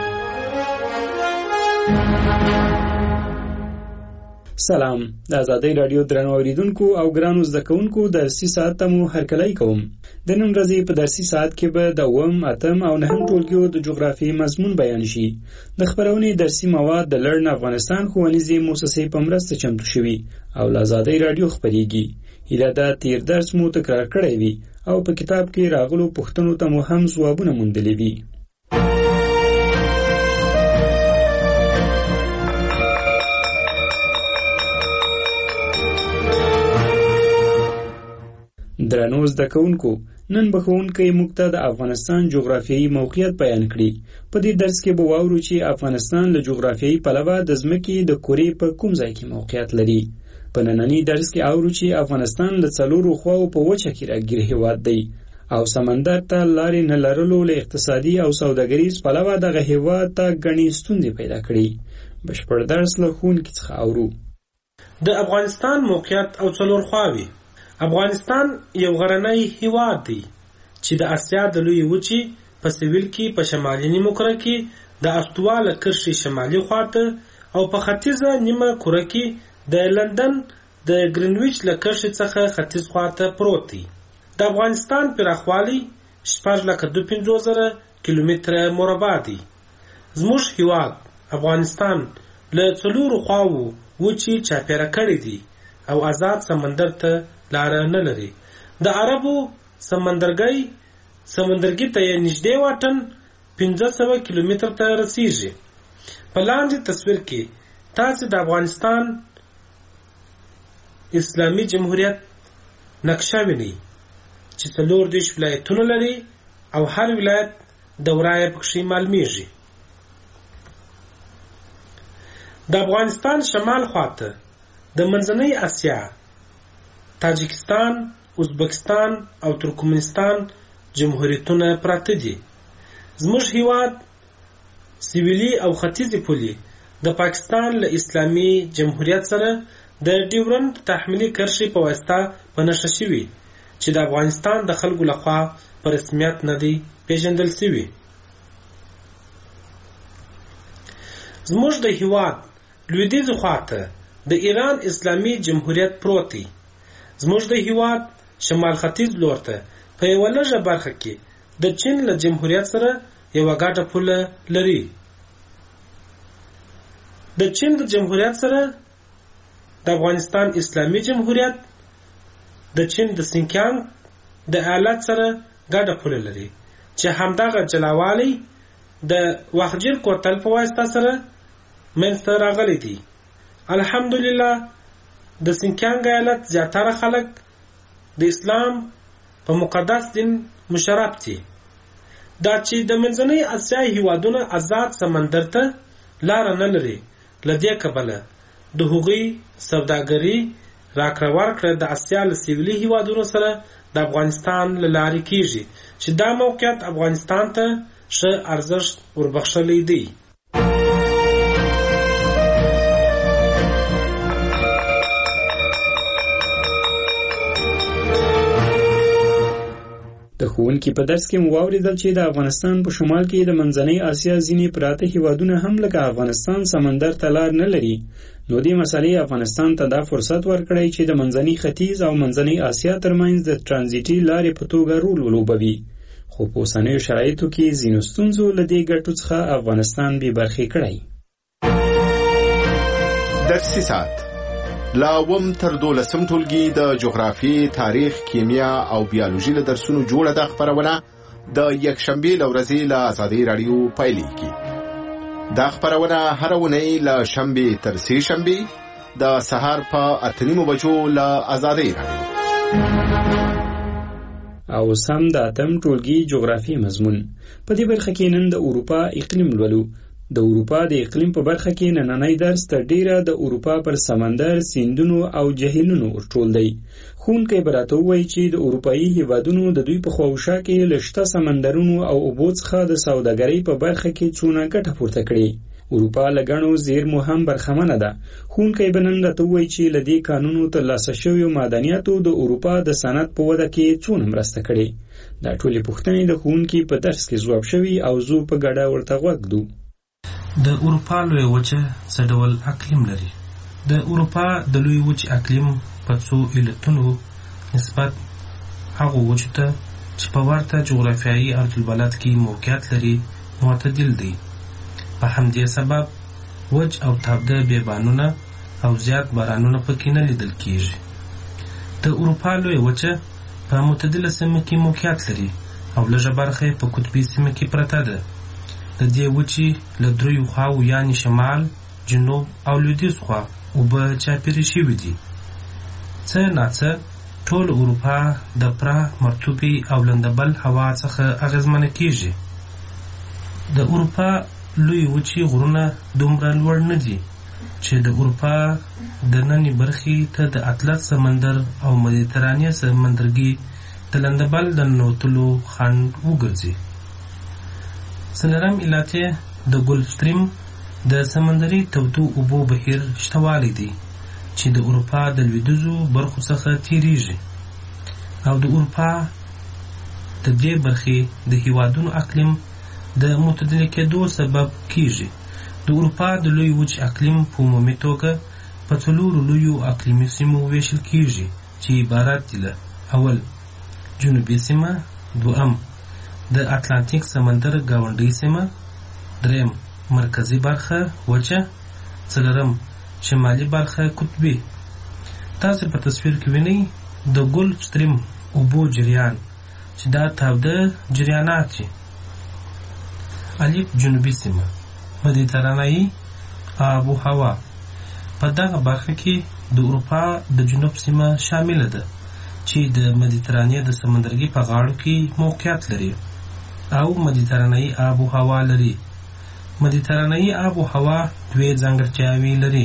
سلام، د آزادۍ رادیو درنو اوریدونکو او ګرانو زده کوونکو درسي ساعت ته مو هرکلی کوم. د نن ورځې په درسي ساعت کې به د 8م، 8م او 9م ټولګیو د جغرافیې مضمون بیان شي. د خپرونې درسي مواد د لړن افغانستان ښوونیزې مؤسسې په مرسته چمتو شوي او له آزادۍ رادیو خپریږي. هیله ده تیر درس مو تکرار کړی وي او په کتاب کې راغلو پوښتنو ته مو هم ځوابونه موندلي وي. درنو زده کوونکو، نن به ښوونکی موږ ته د افغانستان جغرافیایي موقعیت بیان کړي. په دې درس کې به واورو چې افغانستان له جغرافیایي پلوه د ځمکې د کرې په کوم ځای کې موقعیت لري. په ننني درس کې اورو چې افغانستان له 4 خواو په وچه کې راګیر هېواد دی او سمندر ته لارې نه لرلو له اقتصادي او سوداګریز پلوه دغه هېواد ته ګڼې ستونزې پیدا کړي. بشپړ درس له ښوونکي څخه اورو. د افغانستان موقعیت او 4 خواوې. افغانستان یو غرنی هېواد دی چې د اسیا د لویې وچې په سویل کې په شمالي نیمه کره کې د استوا له کرښې شمالي خواته او په ختیځه نیمه کره کې د لندن د ګرینویچ له کرښې څخه ختیځ خواته پروت دی. د افغانستان پراخوالی 6,52,000 کیلومتره مربع دی. زموږ هېواد افغانستان له 4 خواوو وچې چاپېره کړی دی او آزاد سمندر ته لاره نه لري. د عربو سمندرګي ته نږدې واټن 1500 کیلومتر ته رسیږي. په لاندې تصویر کې تاسو د افغانستان اسلامي جمهوریت نقشه وینئ چې 14 ولایتونه لري او هر ولایت دوره یې پکې معلومیږي. د افغانستان شمال خواته د منځنۍ اسیا، تاجکستان، ازبکستان او ترکمنستان جمهوریتونه پراته دي. زموږ هیواد سویلي او ختیځي پولې د پاکستان له اسلامي جمهوریت سره د ډیورنډ تحمیلي کرښې په واسطه په نښه شوي چې د افغانستان د خلکو لخوا په رسمیت نه دی پیژندل شوي. زموږ د هیواد لویدیځ خواته د ایران اسلامي جمهوریت پروت دی. زموږ د هیواد شمال ختیځ لور ته په یوه لږه برخه کې د چین له جمهوریت سره یوه ګډه پوله لري. د چین د جمهوریت سره د افغانستان اسلامي جمهوریت د چین د سینکیانګ د ایالت سره ګډه پوله لري چې همدغه جلاوالی د وخجیر کوتل په واسطه سره منځته راغلی دی. الحمدلله د سینکیانګ ایالت زیاتره خلک د اسلام په مقدس دین مشرف دي. دا چې د منځنۍ اسیا هیوادونه آزاد سمندر ته لار نه لري، لدې کبله د هغوی سوداګري راکړه ورکړه د اسیا له سویلي هیوادونو سره د افغانستان له لارې کیږي چې دا موقعیت افغانستان ته ښه ارزښت وربخښلی دی. د ښوونکي په درس کې مو واورېدل چې د افغانستان په شمال کې د منځنۍ اسیا ځینې پراته هیوادونه هم لکه افغانستان سمندر ته لار نه لري. نو دې مسئلې افغانستان ته دا فرصت ورکړی چې د منځنۍ ختیځ او منځنۍ اسیا ترمنځ د ترانزیټي لارې په توګه رول ولوبوي. خو په اوسنیو شرایطو کې ځینو ستونزو له دې ګټو څخه افغانستان بې برخې کړی. درسي ساعت لا وم تر 12 ټولګي د جغرافي، تاریخ، کیمیا او بیولوژي له درسونو جوړه ده خبرونه د یکشنبه لورځي له آزادۍ رادیو پایلیږي. دا خبرونه هر ونی له شنبه تر سه شنبه د سهار په 8:30 بجو له آزادۍ رادیو. او سم د اتم ټولګي جغرافي مضمون په دې برخه کې نن د اروپا اقلیم لولو. د اروپا د اقلیم په برخه کې نننۍ درس تر ډیره د اروپا پر سمندر، سیندونو او جهیلونو ورټول دی. ښوونکی به راته ووایي چې د اروپایي هیوادونو د دوی په خواوشا کې له شته سمندرونو او اوبو څخه د سوداګرۍ په برخه کې څونه ګټه پورته کړي. اروپا له ګڼو زیرمو هم برخمنه ده. ښوونکی به نن راته ووایي چې له دې کانونو ترلاسه شویو معدنیاتو د اروپا د صنعت په وده کې څونه مرسته کړې. دا ټولې پوښتنې د ښوونکي په درس کې ځواب شوي او زه په ګډه ورته غوږ ږدو. د اروپا لوی وچه څه ډول اقلیم لري؟ د اروپا د لوی وچې اقلیم په څو علتونو نسبت هغو وچو ته چې په ورته جغرافیایي ارضالبلد کې موقعیت لري معتدل دی. په همدې سبب وچ او تاوده بیابانونه او زیات بارانونه پکې نه لیدل کیږي. د اروپا لوی وچه په معتدله سیمه کې موقعیت لري او لږه برخه په قطبي سیمه کې پرته ده. د دې وچې له دریو خواو یعنې شمال، جنوب او لویدیځ خوا اوبه چاپېرې شوي دي. څه ناڅه ټول اروپا د پره، مرطوبې او لندبل هوا څخه اغېزمنه کیږي. د اروپا لوی وچې غرونه دومره لوړ نه دي چې د اروپا د نننۍ برخې ته د اطلس سمندر او مدیترانې سمندرګي د لندبل د ننوتلو خنډ وګرځي. څلورم علت یې د ګلف سټریم د سمندري تودو اوبو بهیر شتوالی دی چې د اروپا د لویدیځو برخو څخه تیریږي او د اروپا د دې برخې د هیوادونو اقلیم د معتدل کېدو سبب کیږي. د اروپا د لوی وچ اقلیم په عمومي توګه په څلورو لویو اقلیمي سیمو ویشل کیږي چې عبارت دي له: اول جنوبي سیمه، دویم د اتلانتیک سمندر گاونډۍ سیمه، دریم مرکزی برخه وچه، څلورم شمالي برخه قطبي. تاسو په تصویر کې وینئ د ګلف سټریم اوبو جریان چې دا تاوده جریانات دي. الف جنوبي سیمه، مدیترانه‌ای آب و هوا. په دغه برخه کې د اروپا د جنوب سیمه شامله ده چې د مدیترانې د سمندرګي په غاړو کې موقعیت لري او مدیترانه‌ای آب و هوا لري. مدیترانه‌ای آب و هوا دوه ځانګړتیاوې لري.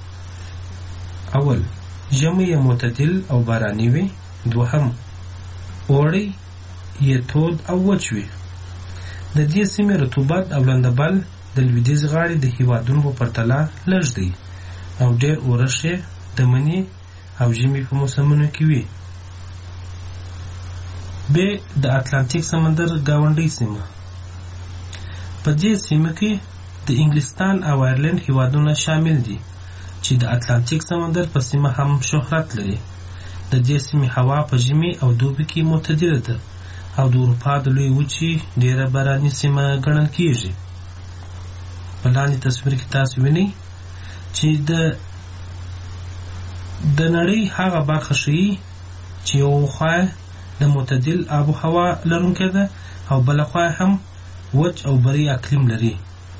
اول، ژمی معتدل او باراني وي. دوهم، اوړی یې تود او وچ وي. د دې سیمې رطوبت او لندبل د لویدیځ غاړې د هیوادونو په پرتله لږ دی او ډېر اورښت یې د مني او ژمي په موسمونو کې وي. ب، د اتلانتیک سمندر گاونډۍ سیمه. په دې سیمه کې د انګلستان او آیرلند هیوادونه شامل دي چې د اتلانتیک سمندر په سیمه هم شهرت لري. د دې سیمې هوا په ژمي او دوبي کې معتدله ده او د اروپا د لوی وچې ډیره باراني سیمه ګڼل کیږي. په لاندې تصویر کې تاسو وینئ چې د نړۍ هغه برخه ښیي چې یو خوا د معتدل آب و هوا لرونکې ده او بله خوا هم وچ او بري اقلیم لري.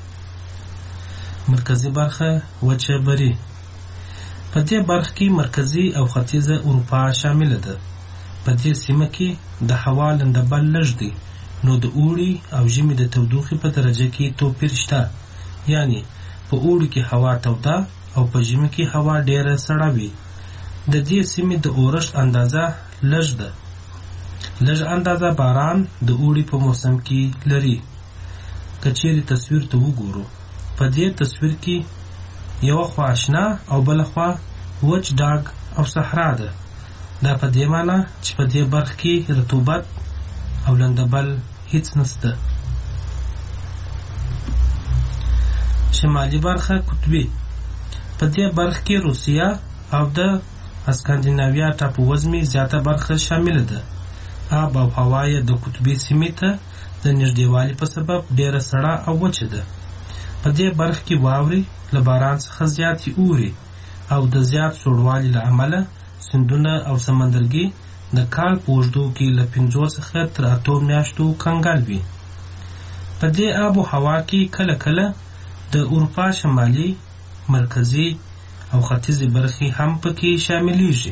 مرکزي برخه وچه بري. په دې برخه کې مرکزي او ختیځه اروپا شامله ده. په دې سیمه کې د هوا لندبل لږ دی، نو د اوړي او ژمي د تودوخې په درجه کې توپیر شته. یعنی په اوړي کې هوا توده او په ژمي کې هوا ډیره سړه وي. د دې سیمې د اورښت اندازه لږ ده. لږ اندازه باران د اوړي په موسم کې لري. که چیرې تصویر ته وګورو، په دې تصویر کې یو خوا شنه او بل خوا وچ ډاګ او صحرا ده. دا په دې معنی چې په دې برخه کې رطوبت او لندبل هیڅ نشته. شمالي برخه قطبي. په دې برخه کې روسیه او د اسکاندیناویا ټاپووزمې زیاته برخه شامله ده. آب او هوا یې د قطبي سیمې ته د نږدېوالي په سبب ډیره سړه او وچه ده. په دې برخه کې واورې له باران څخه زیاتې اوري او د زیات سوړوالي له امله سیندونه او سمندرګي د کال په اوږدو کې له 5 څخه تر 8 میاشتو کنګل وي. په دې آب و هوا کې کله کله د اروپا شمالي، مرکزي او ختیځې برخې هم پکې شاملیږي.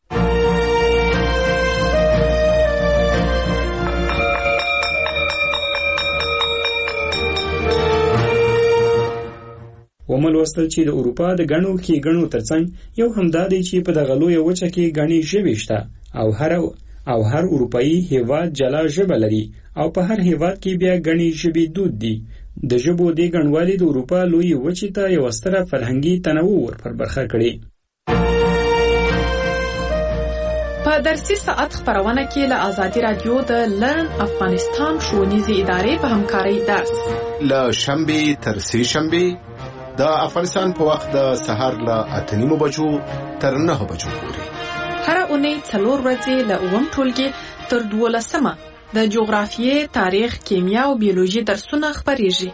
وملوستل چې د اروپا د ګڼو ښېګڼو ترڅنګ یو همدا دی چې په دغه لویه وچه کې ګڼې ژبې شته او هر اروپایي هیواد جلا ژبه لري او په هر هیواد کې بیا ګڼې ژبې دود دي. د ژبو دې ګڼوالي د اروپا لویې وچې ته یوه ستره فرهنګي تنوع ورپر برخه کړې. په درسي ساعت خپرونه کې له آزادي رادیو د لرن افغانستان ښوونیزې ادارې په همکارۍ درس له شنبې تر سې شنبې د افغانستان په وخت د سهار له 8:30 بجو تر 9 بجو پورې. هر اونۍ 4 ورځې له 9 ټولګي تر 12 د جغرافیې، تاریخ، کیمیا او بیولوژي درسونه خپریږي.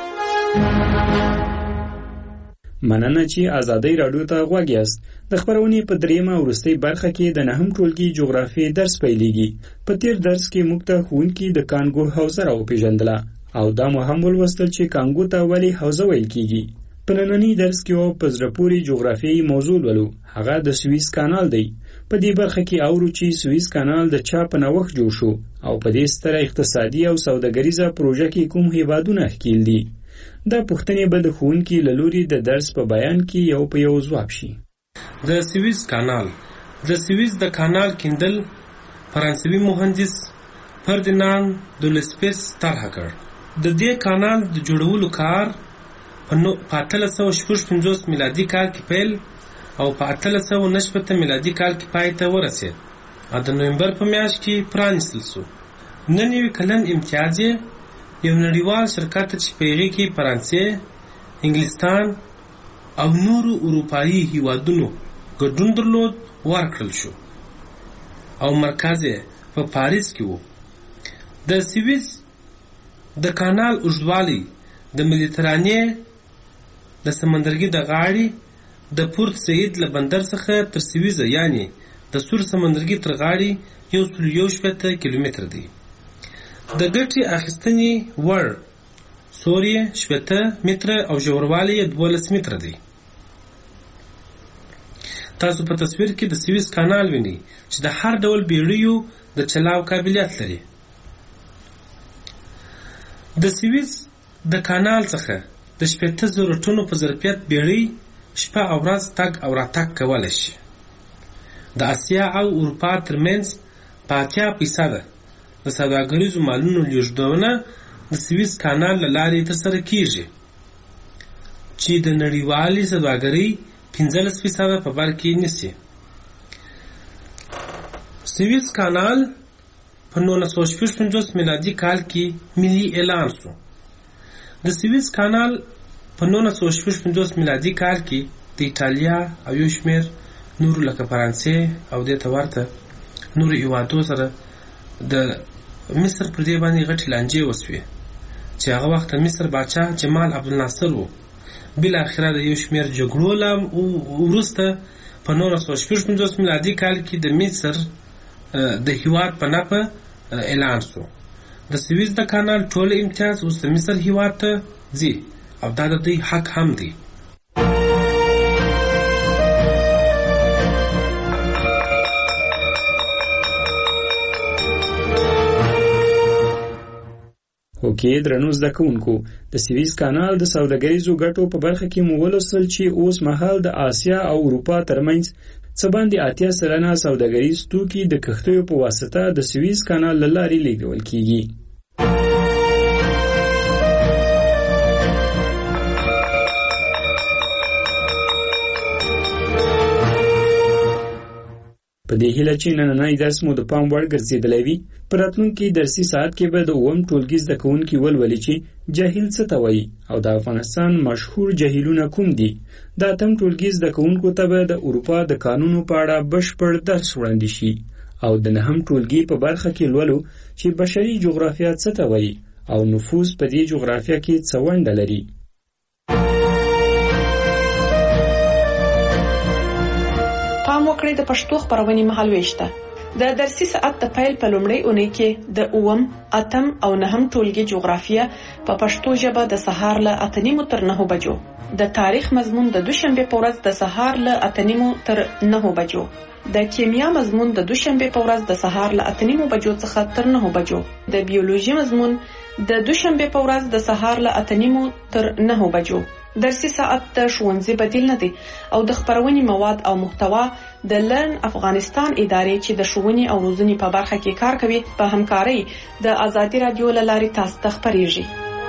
مننه چې آزادۍ راډیو ته غوږ یاست. د خپرونې په 3مه وروستۍ برخه کې د 9م ټولګي جغرافیې درس پیلېږي. په تیر درس کې موږ ته ښوونکي د کانګو حوزه راوپېژندله او دا مو هم ولوستل چې کانګو ته ولې حوزه ویل کیږي. په ننني درس کې یو په زړه پورې جغرافیایي موضوع ولو، هغه د سویس کانال دی. په دې برخه کې اورو چې سویس کانال د چا په نوښت جوړ شو او په دې ستره اقتصادي او سوداګریزه پروژه کې کوم هیوادونه ښکیل دي. دا پوښتنې به د ښوونکي له لوري د درس په بیان کې یو په یو ځواب شي. د سویس کانال. د سویس د کانال کیندل فرانسوي مهندس فردیناند دولسپیس طرح کړ. د دې کانال د جوړولو کار په 1855 میلادي کال کې پیل او په 1890 میلادي کال کې پای ته ورسېد او د نومبر په میاشت کې پرانیستل شو. نن یو کلن امتیاز یو نړیوال شرکت چې په هغې کې فرانسې، انګلستان او نورو اروپایي هیوادونو ګډون درلود ورکړل شو او مرکز یې په پاریس کې و. د سویس د کانال اوږدوالی د مدیترانې د سمندرګي د غاړې د پورت سعید له بندر څخه تر سویزه یعنی د سور سمندرګي تر غاړې 117 کیلومتر دی. د ګټې اخیستنې وړ سوري 17 متره او ژوروالی 12 متره دی. تاسو په تصویر کې د سویس کانال وینئ چې د هر ډول بیړیو د چلاو قابلیت لري. د سویس د کانال څخه د 80,000 ټنو په ظرفیت بیړۍ شپه او ورځ تګ او راتګ کولی شي. د اسیا او اروپا ترمنځ په 80% د سوداګریزو مالونو لیږدونه د سویس کانال له لارې ترسره کیږي چې د نړیوالې سوداګرۍ 15% په بر کې نیسي. سویس کانال په 1955 میلادي کال کې ملي اعلان شو. د سویس کانال په 1955 میلادي کال کې د ایټالیا او یو شمېر نورو لکه فرانسې او دې ته ورته نورو هیوادو سره د مصر پر دې باندې غټ لانجې وسوي چې هغه وخت مصر بادشاه جمال عبدالناصر وو. بل اخره د یو شمیر جګړو لا وروسته په 1955 میلادي کال کې د مصر د هیواد په نامه اعلان شو. د سویس د کانال ټول امتیاز اوس د مصر هیواد ته ځي او دا د دوی حق هم دی. اوکې درنو زده کوونکو، د سویس کانال د سوداګریزو ګټو په برخه کې مو ولوستل چې اوس مهال د آسیا او اروپا ترمنځ څه باندې 80% سوداګریز توکي د کښتیو په واسطه د سویس کانال له لارې لیږدول کیږي. په دې هیله چې نننی درس مو د پام وړ ګرځېدلی وي، په راتلونکي درسي ساعت کې به د 9 ټولګي زده کوونکي ولولي چې جاهل څه ته وایي او د افغانستان مشهور جاهلونه کوم دي. د 8 ټولګي زده کوونکو ته به د اروپا د قانونو په اړه بشپړ درس وړاندې شي او د 9 ټولګي په برخه کې لولو چې بشري جغرافیه څه ته وایي او نفوس په دې جغرافیه کې څه ونډه لري. پام وکړئ د پښتو خبرونې مهالويش ته. د درسي ساعت د پیل په لومړۍ اونۍ کې د 8 او 9 ټولګي جغرافیه په پښتو ژبه د سهار له 8:30 تر 9 بجو، د تاریخ مضمون د دوشنبه په ورځ د سهار له 8:30 تر 9 بجو، د کیمیا مضمون د دوشنبه په ورځ د سهار له 8:30 بجو څخه تر 9 بجو، د بیولوژي مضمون د دوشنبه په ورځ د سهار له 8:30 تر 9 بجو. درسي ساعت د ښوونځي بدیل نه دی او د خبرونې مواد او محتوا د لرن افغانستان ادارې چې د ښوونې او روزنې په برخه کې کار کوي په همکارۍ د آزادي رادیو له لارې تاسو ته خبرېږي.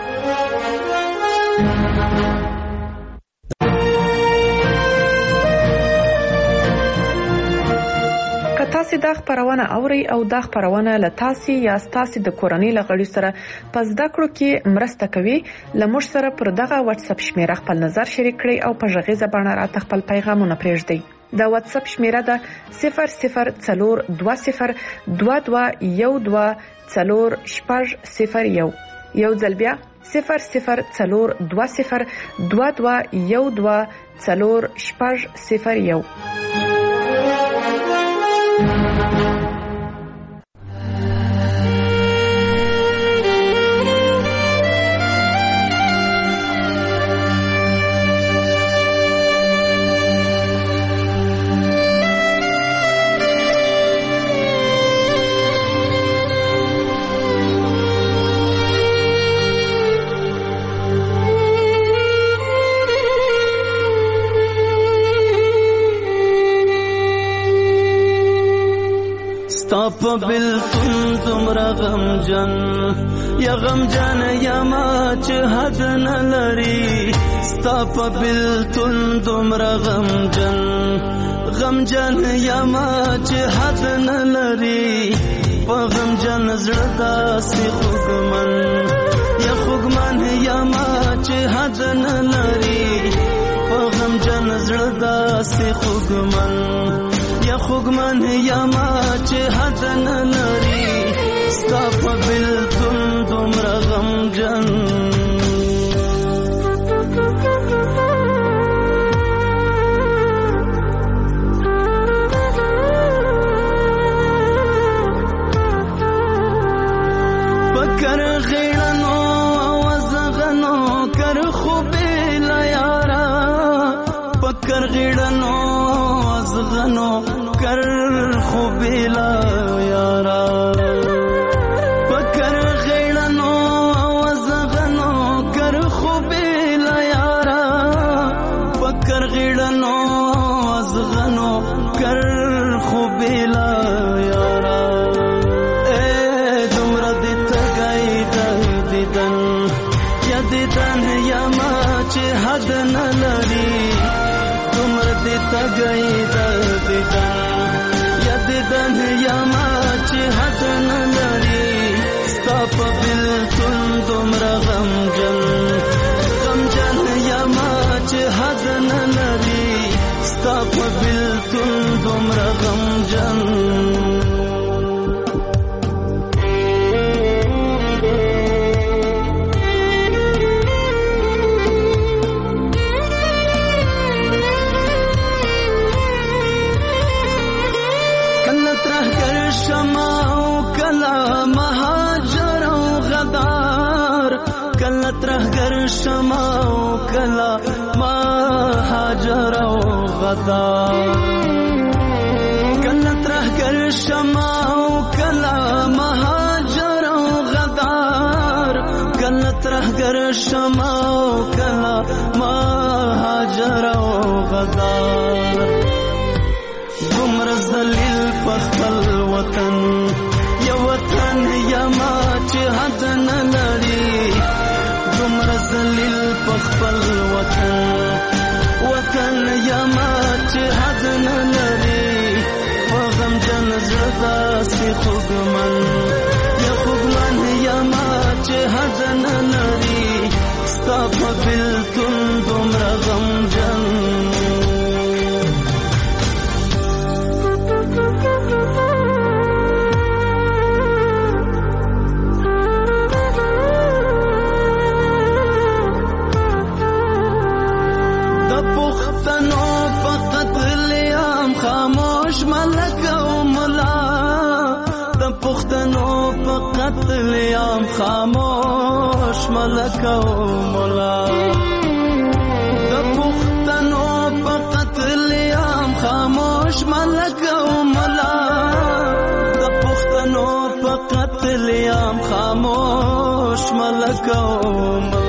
تاسو دا خبرونه اوري او دا خبرونه له تاسو یا تاسو د کورنۍ لغړی سره پس دا کړو کې مرسته کوي. لمر سره پر دغه واتس اپ شمیره خپل نظر شریک کړئ او په ژغیزه باندې راته خپل پیغامونه پرېږدئ. دا واتس اپ شمیره ده 004212124001. یو ځل بیا 004212124001. تاپ بلتون تمرا غمجن یا غمجن یا ماچ حد نلری تاپ بلتون تمرا غمجن یا ماچ حد نلری په غمجن زړه سی خوګمن یا ماچ حد نلری په غمجن زړه سی خوګمن یا ما چې حد نه لري ستا په بلتون دومره غمجن پکر غیړنو وزغنو کر خوبې لا یارا پکر غیړنو وزغنو کر خوبیلا یارا پکر غیړنو وزغنو کر خوبیلا یارا پکر غیړنو وزغنو کر خوبیلا یارا اے دمر دې تګای دیدن یا دیدن یا ما چې حد نه لري دمر دې تګای دیدن دن یا ما چې حد نه لري ستا په بلتون دومره غمجن یا ما چې حد نه لري ستا په بلتون دومره غمجن او کلا مهاجر او غدار کله ترهګر شمع او کلا مهاجر او غدار کله ترهګر شمع او کلا مهاجر او غدار دومره ذلیل په خپل وطن یو وطن یما چې حد نه لري دومره ذلیل په خپل وطن یما چې حد نه لري په غمجن زړه داسې خوږمن یما چې حد نه لري ستا په بېلتون دومره غمجن خاموش ملک او مولا د پښتنو په قتل عام خاموش ملک او مولا د پښتنو په قتل عام خاموش ملک او